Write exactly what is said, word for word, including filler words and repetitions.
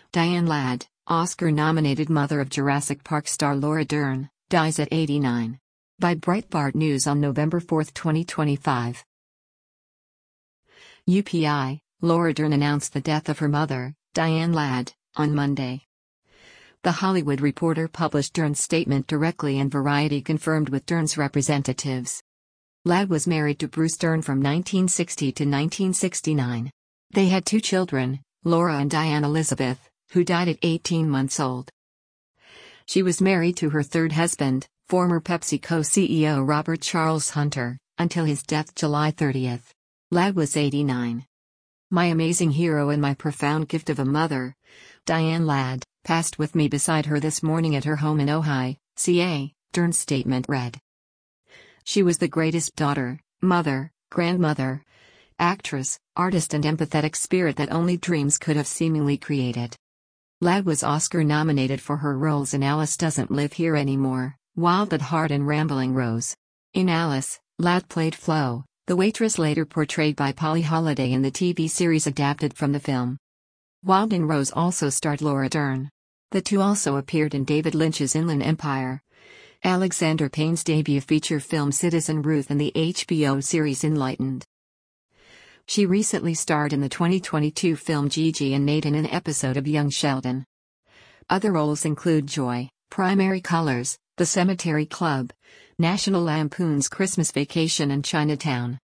Diane Ladd, Oscar-nominated mother of Jurassic Park star Laura Dern, dies at eighty-nine. By Breitbart News on November fourth, twenty twenty-five. U P I, Laura Dern announced the death of her mother, Diane Ladd, on Monday. The Hollywood Reporter published Dern's statement directly, and Variety confirmed with Dern's representatives. Ladd was married to Bruce Dern from nineteen sixty to nineteen sixty-nine. They had two children, Laura and Diane Elizabeth, who died at eighteen months old. She was married to her third husband, former PepsiCo C E O Robert Charles Hunter, until his death July thirtieth. Ladd was eighty-nine. "My amazing hero and my profound gift of a mother, Diane Ladd, passed with me beside her this morning at her home in Ojai, C A, Dern's statement read. She was the greatest daughter, mother, grandmother, actress, artist and empathetic spirit that only dreams could have seemingly created. Ladd was Oscar-nominated for her roles in Alice Doesn't Live Here Anymore, Wild at Heart and Rambling Rose. In Alice, Ladd played Flo, the waitress later portrayed by Polly Holliday in the T V series adapted from the film. Wild and Rose also starred Laura Dern. The two also appeared in David Lynch's Inland Empire, Alexander Payne's debut feature film Citizen Ruth, and the H B O series Enlightened. She recently starred in the twenty twenty-two film Gigi and Nate in an episode of Young Sheldon. Other roles include Joy, Primary Colors, The Cemetery Club, National Lampoon's Christmas Vacation and Chinatown.